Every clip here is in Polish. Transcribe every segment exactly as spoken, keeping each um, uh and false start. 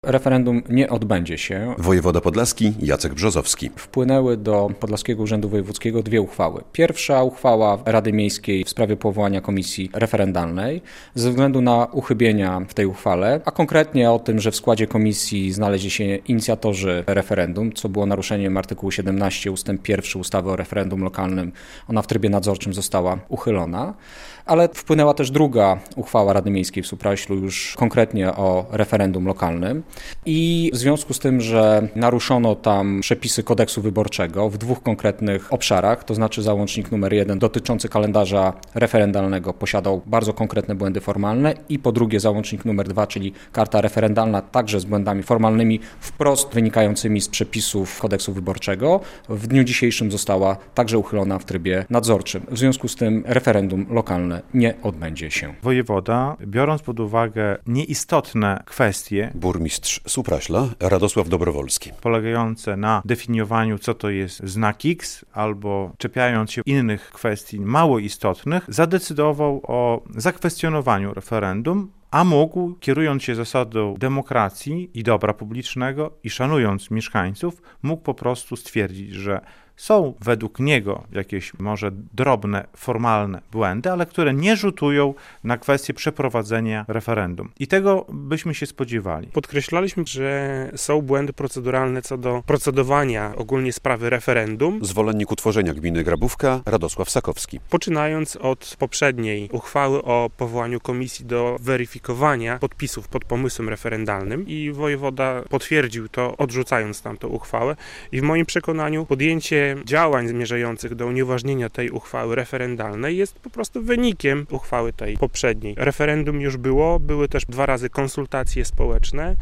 Referendum nie odbędzie się. Wojewoda podlaski Jacek Brzozowski. Wpłynęły do Podlaskiego Urzędu Wojewódzkiego dwie uchwały. Pierwsza uchwała Rady Miejskiej w sprawie powołania komisji referendalnej ze względu na uchybienia w tej uchwale, a konkretnie o tym, że w składzie komisji znaleźli się inicjatorzy referendum, co było naruszeniem artykułu siedemnaście ustęp pierwszy ustawy o referendum lokalnym. Ona w trybie nadzorczym została uchylona. Ale wpłynęła też druga uchwała Rady Miejskiej w Supraślu już konkretnie o referendum lokalnym i w związku z tym, że naruszono tam przepisy kodeksu wyborczego w dwóch konkretnych obszarach, to znaczy załącznik numer jeden dotyczący kalendarza referendalnego posiadał bardzo konkretne błędy formalne i po drugie załącznik numer dwa, czyli karta referendalna także z błędami formalnymi wprost wynikającymi z przepisów kodeksu wyborczego, w dniu dzisiejszym została także uchylona w trybie nadzorczym. W związku z tym referendum lokalne nie odbędzie się. Wojewoda, biorąc pod uwagę nieistotne kwestie, burmistrz Supraśla Radosław Dobrowolski, polegające na definiowaniu, co to jest znak X, albo czepiając się innych kwestii mało istotnych, zadecydował o zakwestionowaniu referendum, a mógł, kierując się zasadą demokracji i dobra publicznego i szanując mieszkańców, mógł po prostu stwierdzić, że są według niego jakieś może drobne, formalne błędy, ale które nie rzutują na kwestię przeprowadzenia referendum. I tego byśmy się spodziewali. Podkreślaliśmy, że są błędy proceduralne co do procedowania ogólnie sprawy referendum. Zwolennik utworzenia gminy Grabówka Radosław Sakowski. Poczynając od poprzedniej uchwały o powołaniu komisji do weryfikowania podpisów pod pomysłem referendalnym i wojewoda potwierdził to, odrzucając tamtą uchwałę. I w moim przekonaniu podjęcie działań zmierzających do unieważnienia tej uchwały referendalnej jest po prostu wynikiem uchwały tej poprzedniej. Referendum już było, były też dwa razy konsultacje społeczne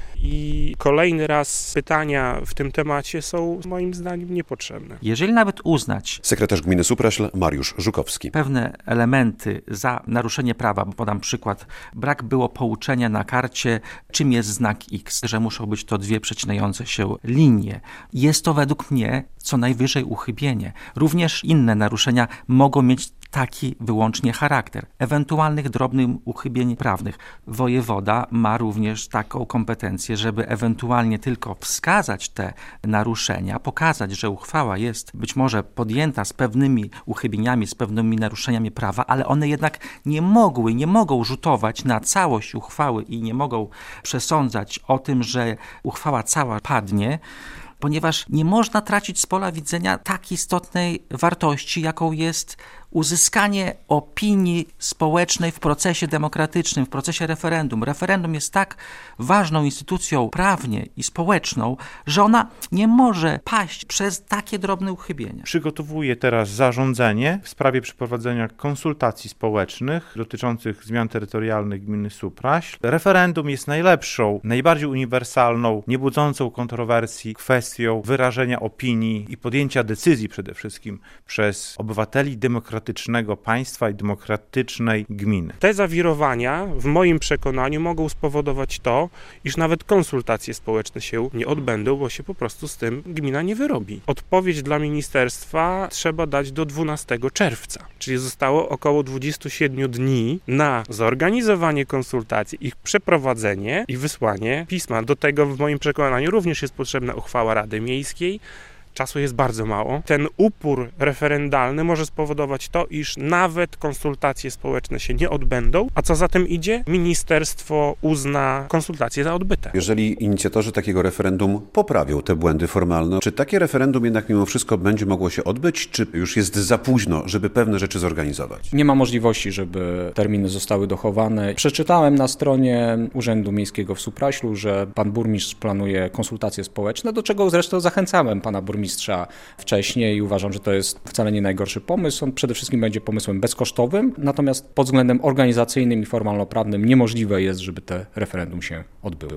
i kolejny raz pytania w tym temacie są moim zdaniem niepotrzebne. Jeżeli nawet uznać sekretarz gminy Supraśl Mariusz Żukowski. Pewne elementy za naruszenie prawa, bo podam przykład, brak było pouczenia na karcie, czym jest znak X, że muszą być to dwie przecinające się linie. Jest to według mnie co najwyżej uchybienie. Również inne naruszenia mogą mieć taki wyłącznie charakter. Ewentualnych drobnych uchybień prawnych. Wojewoda ma również taką kompetencję, żeby ewentualnie tylko wskazać te naruszenia, pokazać, że uchwała jest być może podjęta z pewnymi uchybieniami, z pewnymi naruszeniami prawa, ale one jednak nie mogły, nie mogą rzutować na całość uchwały i nie mogą przesądzać o tym, że uchwała cała padnie, ponieważ nie można tracić z pola widzenia tak istotnej wartości, jaką jest uzyskanie opinii społecznej w procesie demokratycznym, w procesie referendum. Referendum jest tak ważną instytucją prawnie i społeczną, że ona nie może paść przez takie drobne uchybienia. Przygotowuję teraz zarządzenie w sprawie przeprowadzenia konsultacji społecznych dotyczących zmian terytorialnych gminy Supraśl. Referendum jest najlepszą, najbardziej uniwersalną, niebudzącą kontrowersji kwestią wyrażenia opinii i podjęcia decyzji przede wszystkim przez obywateli demokratycznych demokratycznego państwa i demokratycznej gminy. Te zawirowania w moim przekonaniu mogą spowodować to, iż nawet konsultacje społeczne się nie odbędą, bo się po prostu z tym gmina nie wyrobi. Odpowiedź dla ministerstwa trzeba dać do dwunastego czerwca, czyli zostało około dwadzieścia siedem dni na zorganizowanie konsultacji, ich przeprowadzenie i wysłanie pisma. Do tego w moim przekonaniu również jest potrzebna uchwała Rady Miejskiej. Czasu jest bardzo mało. Ten upór referendalny może spowodować to, iż nawet konsultacje społeczne się nie odbędą, a co za tym idzie? Ministerstwo uzna konsultacje za odbyte. Jeżeli inicjatorzy takiego referendum poprawią te błędy formalne, czy takie referendum jednak mimo wszystko będzie mogło się odbyć, czy już jest za późno, żeby pewne rzeczy zorganizować? Nie ma możliwości, żeby terminy zostały dochowane. Przeczytałem na stronie Urzędu Miejskiego w Supraślu, że pan burmistrz planuje konsultacje społeczne, do czego zresztą zachęcałem pana burmistrza wcześniej i uważam, że to jest wcale nie najgorszy pomysł. On przede wszystkim będzie pomysłem bezkosztowym, natomiast pod względem organizacyjnym i formalno-prawnym niemożliwe jest, żeby te referendum się odbyły.